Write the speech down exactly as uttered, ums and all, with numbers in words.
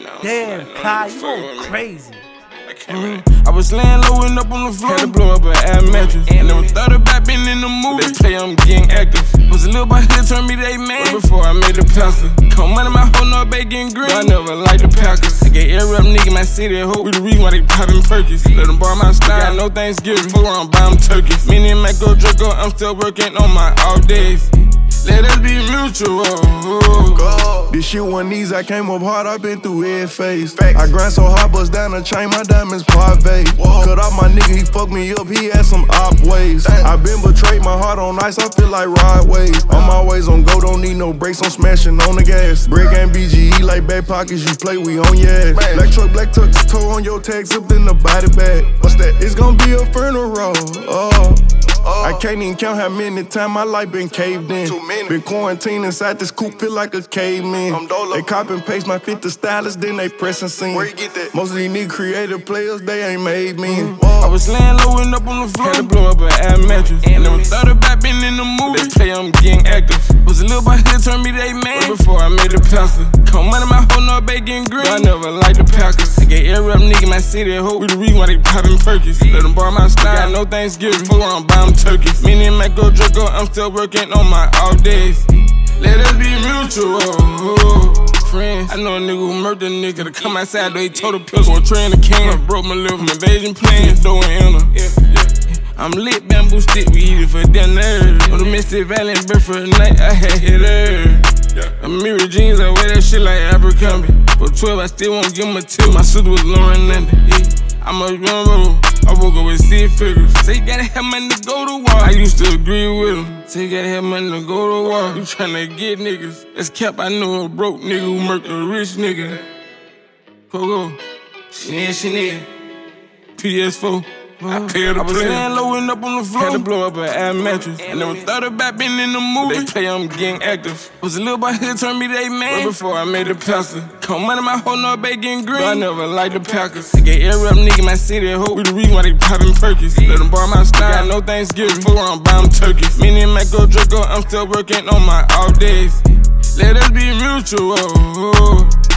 Damn, Kai, you going crazy. Mm-hmm. I was laying low and up on the floor. Had to blow up an air mattress. I never thought about being in the movie. They play, I'm getting active. Was a little boy here, turned me they man. Way before I made the pastor. Come money, my whole North Bay getting green. But I never liked the Packers. I get air up nigga, my city. Hope we the reason why they poppin' Perkins. Let them borrow my style. Got no Thanksgiving. Fuck around, buy them turkeys. Me and my go Draco, I'm still working on my off days. Let us be mutual. Go. This shit one these, I came up hard, I been through every phase. I grind so hard, bust down the chain, my diamonds parfait. Cut off my nigga, he fucked me up, he had some op ways. I been betrayed, my heart on ice, I feel like Rod Wave. I'm always on go, don't need no brakes, I'm smashing on the gas. Brick and B G E like back pockets, you play, we on your ass. Black truck, black tuck, toe on your tag, zipped in the body bag. What's that? It's gonna be a funeral, oh. Oh. I can't even count how many times my life been caved in. Been quarantined inside this coop, feel like a caveman. They copy and paste my fit to stylist, then they press and sing. Where you get that? Most of these niggas creative players, they ain't made me. Mm-hmm. I was laying low and up on the floor. Had to blow up an air mattress. I never thought about being in the movie. They play, I'm getting active. Was a little boy here, turned me they man. Way before I made the pastor. Come money, my whole North Bay getting green. But I never liked the Packers. I get air up nigga, my city. Hope we the reason why they poppin' Perkins. Let them borrow my style. Got no Thanksgiving. Fuck around, buy them turkeys. Me and my go Draco, I'm still working on my off days. Let us be mutual. Friends, I know a nigga who murdered a nigga to come outside, though he told a pistol on train a can. I broke my lip from invasion plans, though and enter. Yeah, yeah. I'm lit, bamboo stick, we eat it for dinner. On the Mystic Valley and Bedford night, I had hit her. I'm mirror jeans, I wear that shit like Abercrombie. For twelve, I still won't give him a tip. My sister was Lauren London. Yeah. I'm a young rebel. I woke up with six figures. Say you gotta have money to go to war. I used to agree with him. Say you gotta have money to go to war. You tryna get niggas. That's cap, I know a broke nigga who murked a rich nigga. Coco, Chanel, Chanel, P S four. I paid the I was laying low and up on the floor. Had to blow up an air mattress. I never thought about being in the movie. They play, I'm getting active. Was a little boy here, turned me they man. Way before I made the pastor. Come money, my whole North Bay getting green. But I never liked the Packers. I get air up nigga, my city. Hope we the reason why they poppin' Perkins. Let them borrow my style. Got no Thanksgiving. Fuck around, buy them turkeys. Me and my go Draco, I'm still working on my off days. Let us be mutual.